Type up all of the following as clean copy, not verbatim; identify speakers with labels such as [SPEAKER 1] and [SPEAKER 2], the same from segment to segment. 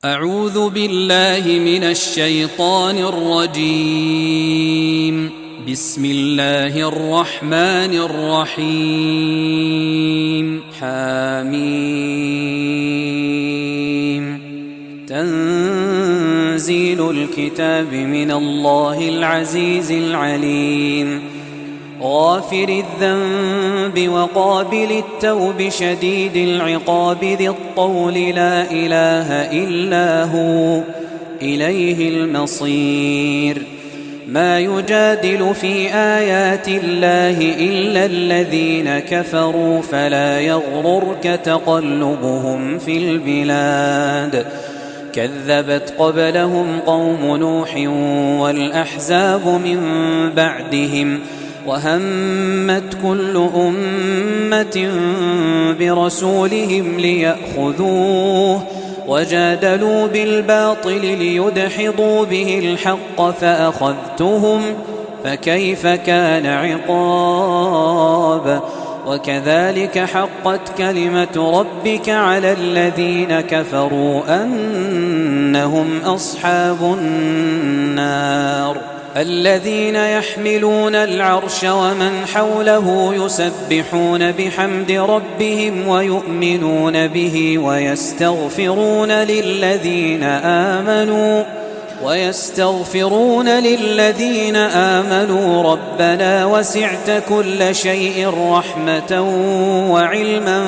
[SPEAKER 1] أعوذ بالله من الشيطان الرجيم. بسم الله الرحمن الرحيم. حميم. تنزيل الكتاب من الله العزيز العليم. غافر الذنب وقابل التوب شديد العقاب ذي الطول لا إله إلا هو إليه المصير. ما يجادل في آيات الله إلا الذين كفروا فلا يغررك تقلبهم في البلاد. كذبت قبلهم قوم نوح والأحزاب من بعدهم وهمت كل أمة برسولهم ليأخذوه وجادلوا بالباطل ليدحضوا به الحق فأخذتهم فكيف كان عقاب. وكذلك حقت كلمة ربك على الذين كفروا أنهم أصحاب النار. الذين يحملون العرش ومن حوله يسبحون بحمد ربهم ويؤمنون به ويستغفرون للذين آمنوا ربنا وسعت كل شيء رحمة وعلما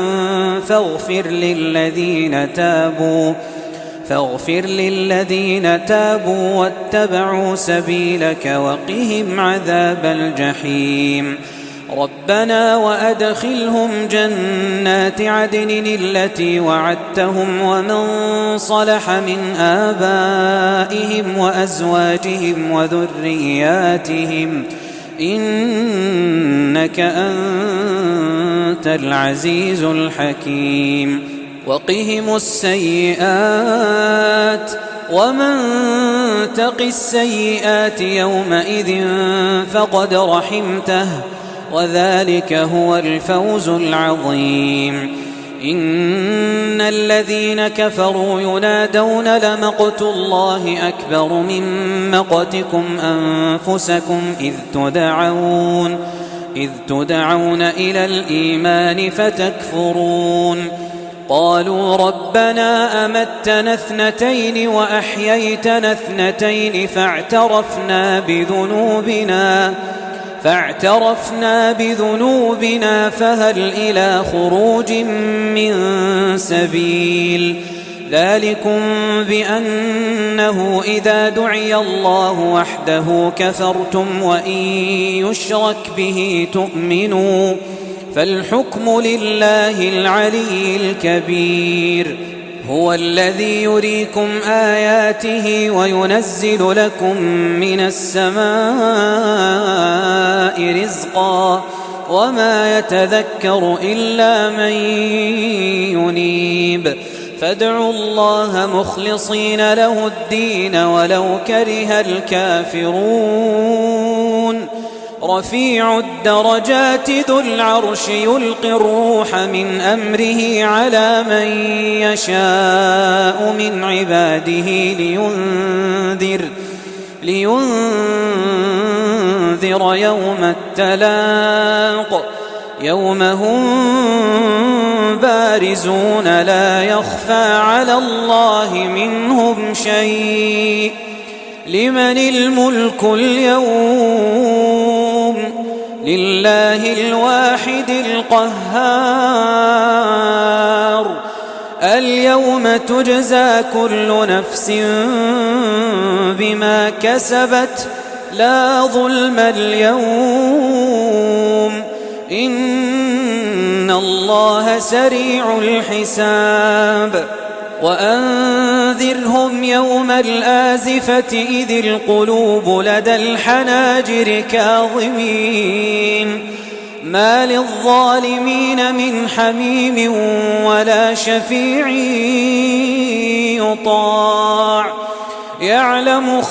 [SPEAKER 1] فاغفر للذين تابوا واتبعوا سبيلك وقهم عذاب الجحيم. ربنا وأدخلهم جنات عدن التي وعدتهم ومن صلح من آبائهم وأزواجهم وذرياتهم إنك أنت العزيز الحكيم. وقهم السيئات ومن تق السيئات يومئذ فقد رحمته وذلك هو الفوز العظيم. إن الذين كفروا ينادون لمقت الله أكبر من مقتكم أنفسكم إذ تدعون إلى الإيمان فتكفرون. قالوا ربنا أمتنا اثنتين وأحييتنا اثنتين فاعترفنا بذنوبنا فهل إلى خروج من سبيل. ذلكم بأنه إذا دعي الله وحده كفرتم وإن يشرك به تؤمنوا فالحكم لله العلي الكبير. هو الذي يريكم آياته وينزل لكم من السماء رزقا وما يتذكر إلا من ينيب. فادعوا الله مخلصين له الدين ولو كره الكافرون. رفيع الدرجات ذو العرش يلقي الروح من أمره على من يشاء من عباده لينذر يوم التلاق يوم هم بارزون لا يخفى على الله منهم شيء. لمن الملك اليوم؟ لله الواحد القهار. اليوم تجزى كل نفس بما كسبت لا ظلم اليوم إن الله سريع الحساب. وأنذرهم يوم الآزفة إذ القلوب لدى الحناجر كاظمين ما للظالمين من حميم ولا شفيع يطاع. يعلم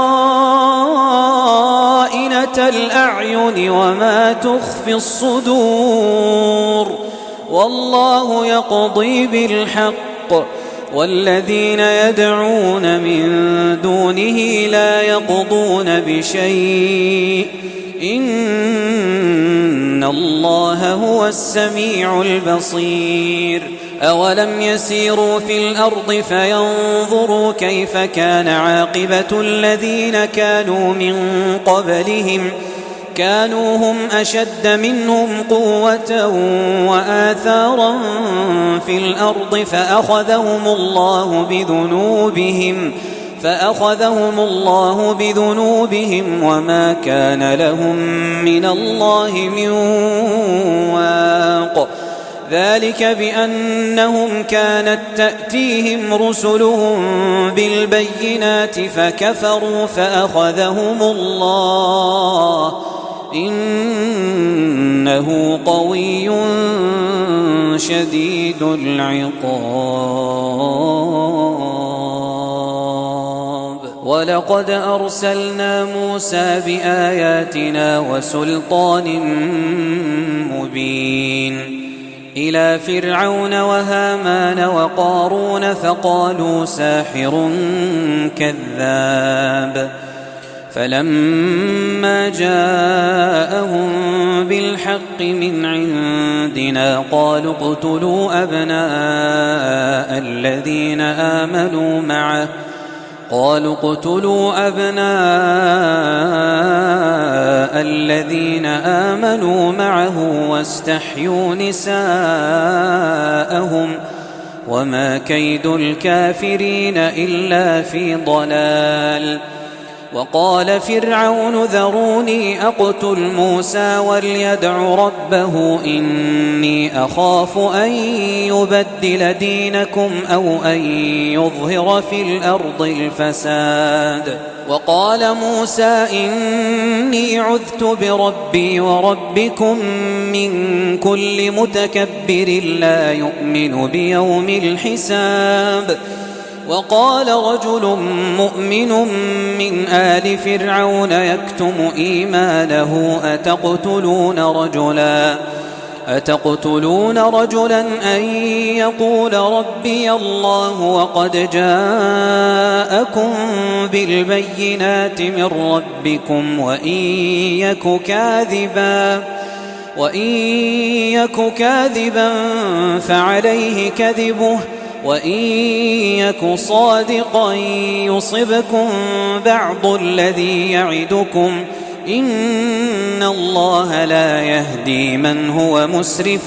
[SPEAKER 1] خائنة الأعين وما تخفي الصدور والله يقضي بالحق والذين يدعون من دونه لا يقضون بشيء إن الله هو السميع البصير أولم يسيروا في الأرض فينظروا كيف كان عاقبة الذين كانوا من قبلهم كانوا هم أشد منهم قوة وآثارا في الأرض فأخذهم الله بذنوبهم وما كان لهم من الله من واق ذلك بأنهم كانت تأتيهم رسلهم بالبينات فكفروا فأخذهم الله إنه قوي شديد العقاب ولقد أرسلنا موسى بآياتنا وسلطان مبين إلى فرعون وهامان وقارون فقالوا ساحر كذاب فلما جاءهم بالحق من عندنا قالوا اقتلوا أبناء الذين آمنوا معه واستحيوا نساءهم وما كيد الكافرين إلا في ضلال وقال فرعون ذروني أقتل موسى وليدع ربه إني أخاف أن يبدل دينكم أو أن يظهر في الأرض الفساد وقال موسى إني عذت بربي وربكم من كل متكبر لا يؤمن بيوم الحساب وقال رجل مؤمن من آل فرعون يكتم إيمانه أتقتلون رجلا أن يقول ربي الله وقد جاءكم بالبينات من ربكم وإن يك كاذبا فعليه كذبه وإن يك صادقا يصبكم بعض الذي يعدكم إن الله لا يهدي من هو مسرف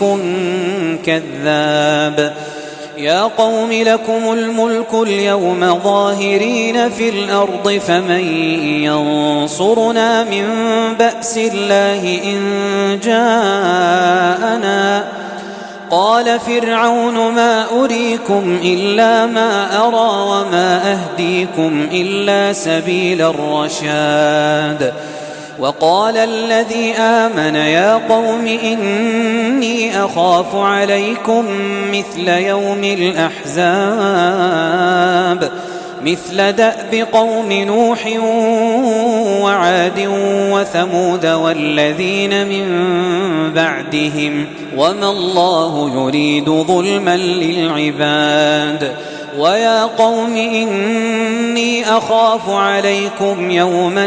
[SPEAKER 1] كذاب يا قوم لكم الملك اليوم ظاهرين في الأرض فمن ينصرنا من بأس الله إن جاءنا قال فرعون ما أريكم إلا ما أرى وما أهديكم إلا سبيل الرشاد وقال الذي آمن يا قوم إني أخاف عليكم مثل يوم الأحزاب مثل دأب قوم نوح وعاد وثمود والذين من بعدهم وما الله يريد ظلما للعباد ويا قوم إني أخاف عليكم يوم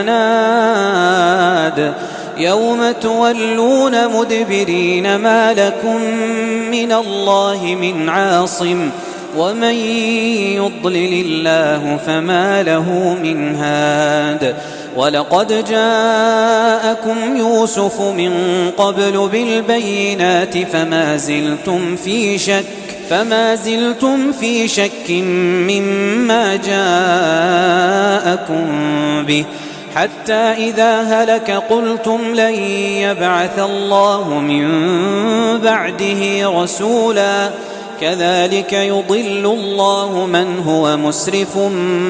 [SPEAKER 1] التناد يوم تولون مدبرين ما لكم من الله من عاصم ومن يضلل الله فما له من هاد ولقد جاءكم يوسف من قبل بالبينات فما زلتم في شك مما جاءكم به حتى إذا هلك قلتم لن يبعث الله من بعده رسولا كذلك يضل الله من هو مسرف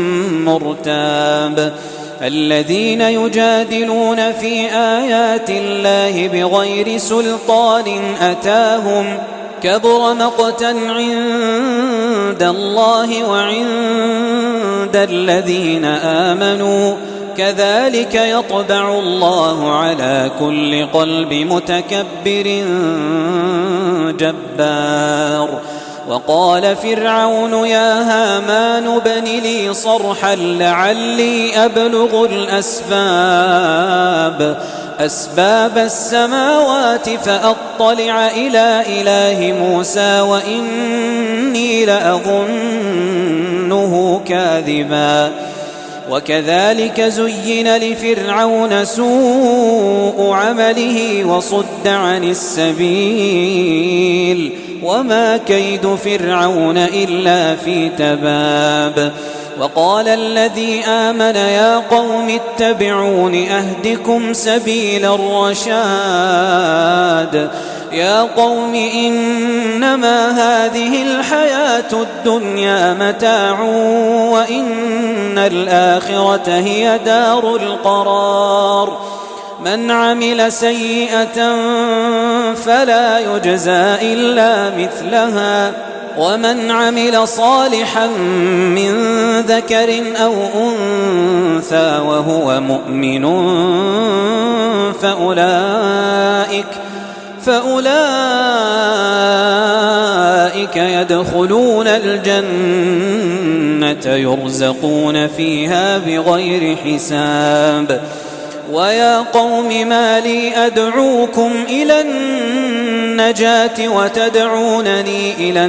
[SPEAKER 1] مرتاب الذين يجادلون في آيات الله بغير سلطان أتاهم كبر مقتا عند الله وعند الذين آمنوا كذلك يطبع الله على كل قلب متكبر جبار وقال فرعون يا هامان ابن لي صرحا لعلي أبلغ أسباب السماوات فأطلع إلى إله موسى وإني لأظنه كاذبا وكذلك زين لفرعون سوء عمله وصد عن السبيل وما كيد فرعون إلا في تباب وقال الذي آمن يا قوم اتبعون أهدكم سبيل الرشاد يا قوم إنما هذه الحياة الدنيا متاع وإن الآخرة هي دار القرار من عمل سيئة فلا يجزى إلا مثلها ومن عمل صالحا من ذكر أو أنثى وهو مؤمن فأولئك يدخلون الجنة يرزقون فيها بغير حساب ويا قوم ما لي أدعوكم إلى النجاة وتدعونني إلى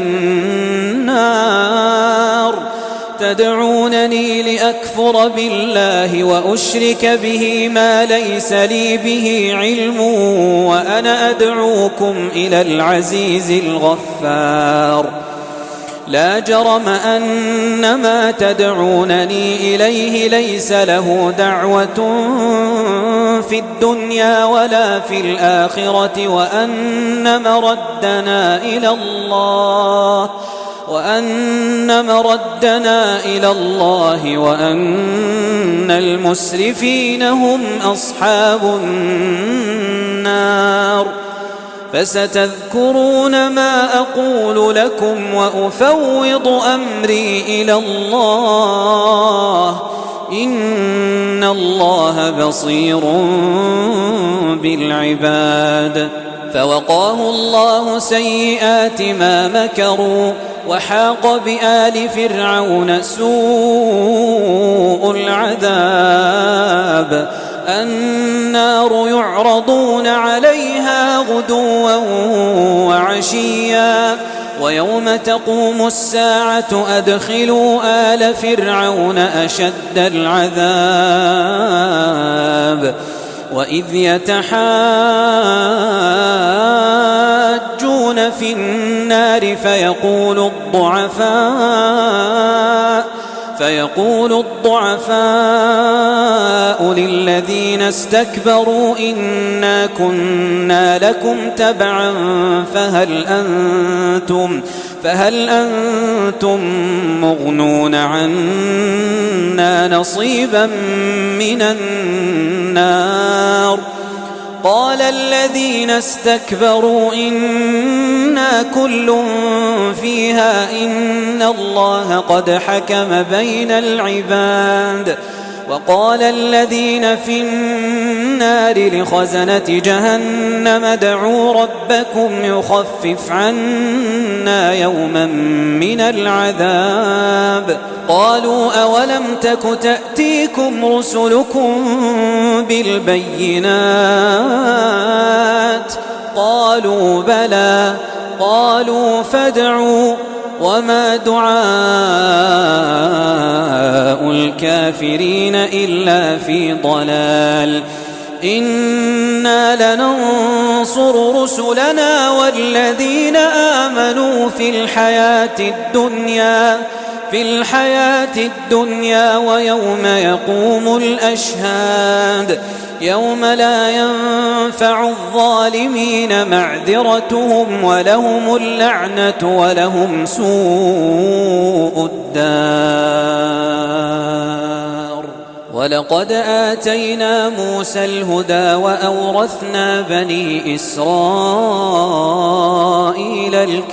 [SPEAKER 1] النار تدعونني لأكفر بالله وأشرك به ما ليس لي به علم وأنا أدعوكم إلى العزيز الغفار لا جرم أن ما تدعونني إليه ليس له دعوة في الدنيا ولا في الآخرة وأن مردنا إلى الله وأن المسرفين هم أصحاب النار فستذكرون ما أقول لكم وأفوض أمري إلى الله إن الله بصير بالعباد فوقاه الله سيئات ما مكروا وحاق بآل فرعون سوء العذاب النار يعرضون عليها غدوا وعشيا ويوم تقوم الساعة أدخلوا آل فرعون أشد العذاب وإذ يتحاجون في النار فيقول الضعفاء للذين استكبروا إنا كنا لكم تبعا فهل أنتم مغنون عنا نصيبا من النار قال الذين استكبروا إنا كل فيها إن الله قد حكم بين العباد وقال الذين في النار لخزنة جهنم ادعوا ربكم يخفف عنا يوما من العذاب قالوا أولم تك تأتيكم رسلكم بالبينات قالوا بلى قالوا فادعوا وما دعاء الكافرين إلا في ضلال إنا لننصر رسلنا والذين آمنوا في الحياة الدنيا ويوم يقوم الأشهاد يوم لا ينفع الظالمين معذرتهم ولهم اللعنة ولهم سوء الدار ولقد آتينا موسى الهدى وأورثنا بني إسرائيل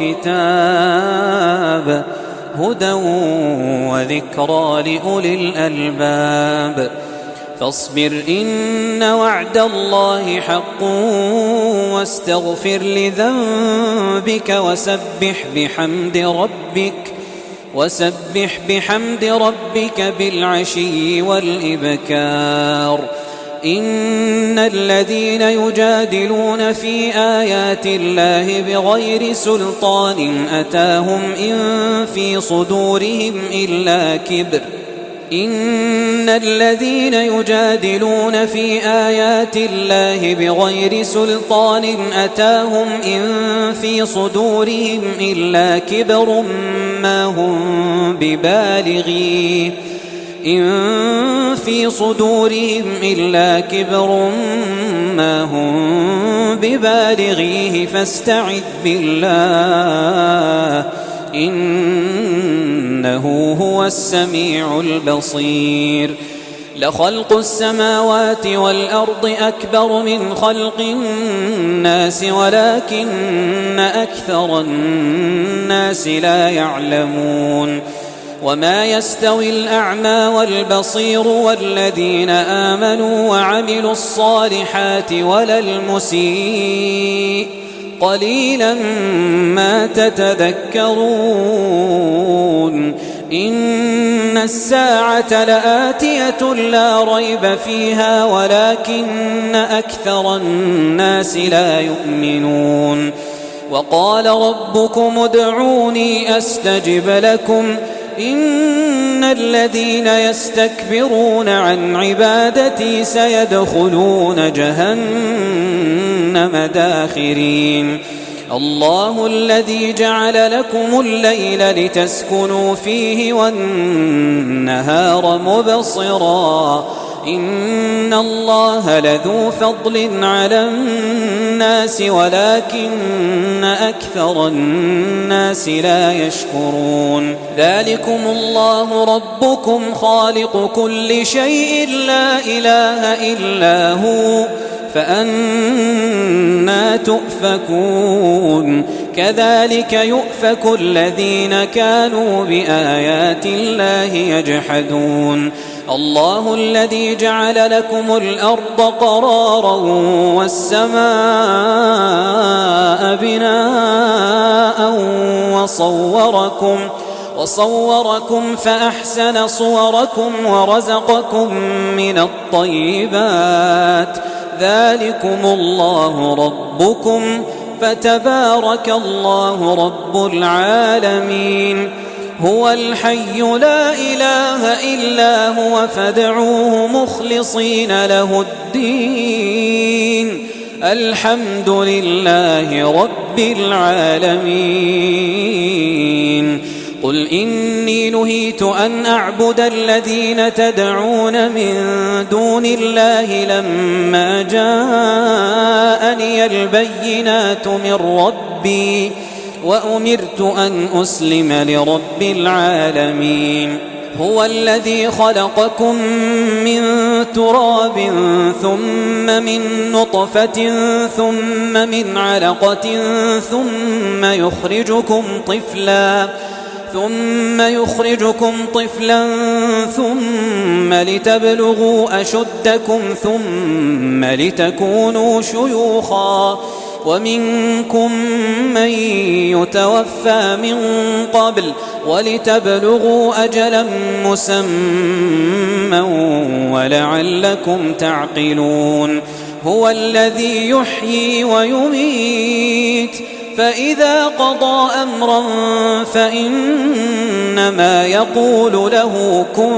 [SPEAKER 1] الكتاب هدى وذكرى لأولي الألباب فاصبر إن وعد الله حق واستغفر لذنبك وسبح بحمد ربك بالعشي والإبكار. إن الذين يجادلون في آيات الله بغير سلطان أتاهم إن في صدورهم إلا كبر ما هم ببالغيه فاستعذ بالله إنه هو السميع البصير. لخلق السماوات والأرض أكبر من خلق الناس ولكن أكثر الناس لا يعلمون. وما يستوي الأعمى والبصير والذين آمنوا وعملوا الصالحات ولا المسيء قليلا ما تتذكرون. إن الساعة لآتية لا ريب فيها ولكن أكثر الناس لا يؤمنون. وقال ربكم ادعوني أستجب لكم إن الذين يستكبرون عن عبادتي سيدخلون جهنم داخرين. الله الذي جعل لكم الليل لتسكنوا فيه والنهار مبصرا إن الله لذو فضل على الناس ولكن أكثر الناس لا يشكرون. ذلكم الله ربكم خالق كل شيء لا إله إلا هو فأنى تؤفكون. كذلك يؤفك الذين كانوا بآيات الله يجحدون. الله الذي جعل لكم الأرض قرارا والسماء بناء وصوركم فأحسن صوركم ورزقكم من الطيبات. ذلكم الله ربكم فتبارك الله رب العالمين. هو الحي لا إله إلا هو فادعوه مخلصين له الدين الحمد لله رب العالمين. قل إني نهيت أن أعبد الذين تدعون من دون الله لما جاءني البينات من ربي وأمرت أن أسلم لرب العالمين. هو الذي خلقكم من تراب ثم من نطفة ثم من علقة ثم يخرجكم طفلا ثم لتبلغوا أشدكم ثم لتكونوا شيوخا ومنكم من يتوفى من قبل ولتبلغوا أجلا مسمى ولعلكم تعقلون. هو الذي يحيي ويميت فإذا قضى أمرا فإنما يقول له كن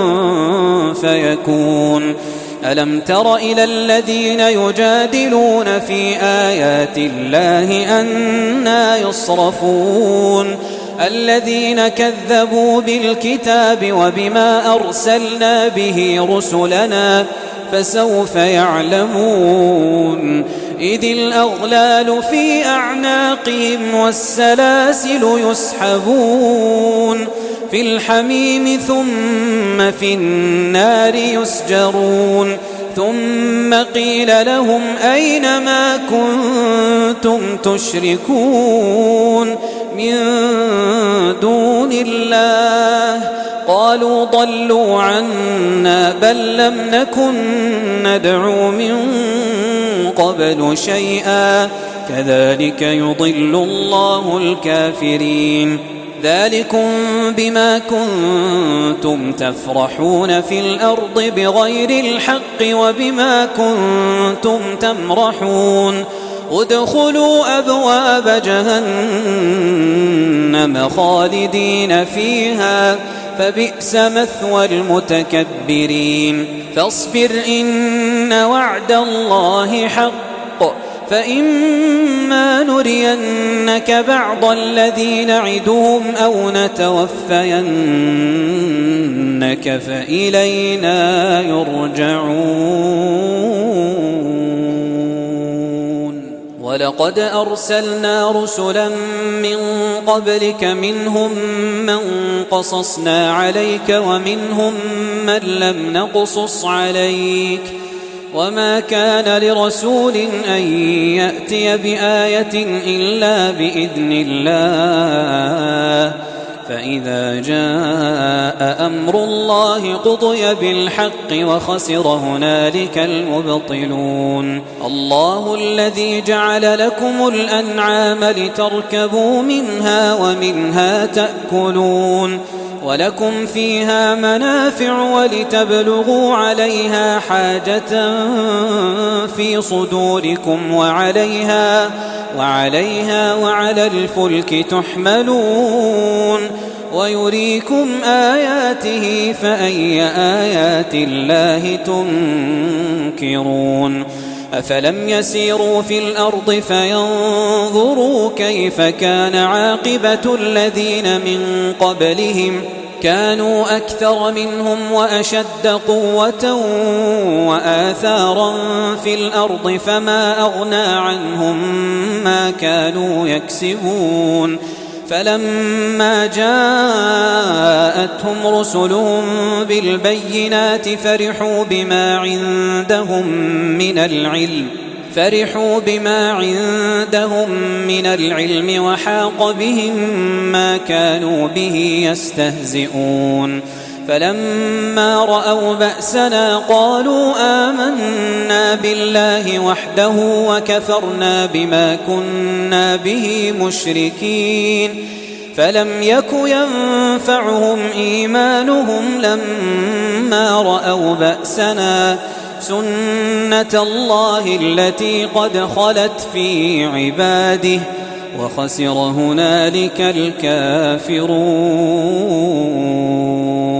[SPEAKER 1] فيكون. ألم تر إلى الذين يجادلون في آيات الله أنى يصرفون الذين كذبوا بالكتاب وبما أرسلنا به رسلنا فسوف يعلمون. إذ الأغلال في أعناقهم والسلاسل يسحبون في الحميم ثم في النار يسجرون. ثم قيل لهم أين ما كنتم تشركون من دون الله قالوا ضلوا عنا بل لم نكن ندعو من قبل شيئا كذلك يضل الله الكافرين ذلكم بما كنتم تفرحون في الأرض بغير الحق وبما كنتم تمرحون ادخلوا أبواب جهنم خالدين فيها فبئس مثوى المتكبرين فاصبر إن وعد الله حق فإما نرينك بعض الذي نعدهم أو نتوفينك فإلينا يرجعون ولقد أرسلنا رسلا من قبلك منهم من قصصنا عليك ومنهم من لم نقصص عليك وما كان لرسول أن يأتي بآية إلا بإذن الله فإذا جاء أمر الله قضي بالحق وخسر هنالك المبطلون الله الذي جعل لكم الأنعام لتركبوا منها ومنها تأكلون ولكم فيها منافع ولتبلغوا عليها حاجة في صدوركم وعليها وعلى الفلك تحملون ويريكم آياته فأي آيات الله تنكرون أفلم يسيروا في الأرض فينظروا كيف كان عاقبة الذين من قبلهم كانوا أكثر منهم وأشد قوة وآثارا في الأرض فما أغنى عنهم ما كانوا يكسبون فلما جاءتهم رسلهم بالبينات فرحوا بما عندهم من العلم وحاق بهم ما كانوا به يستهزئون فلما رأوا بأسنا قالوا آمنا بالله وحده وكفرنا بما كنا به مشركين فلم يك ينفعهم إيمانهم لما رأوا بأسنا سنة الله التي قد خلت في عباده وخسر هنالك الكافرون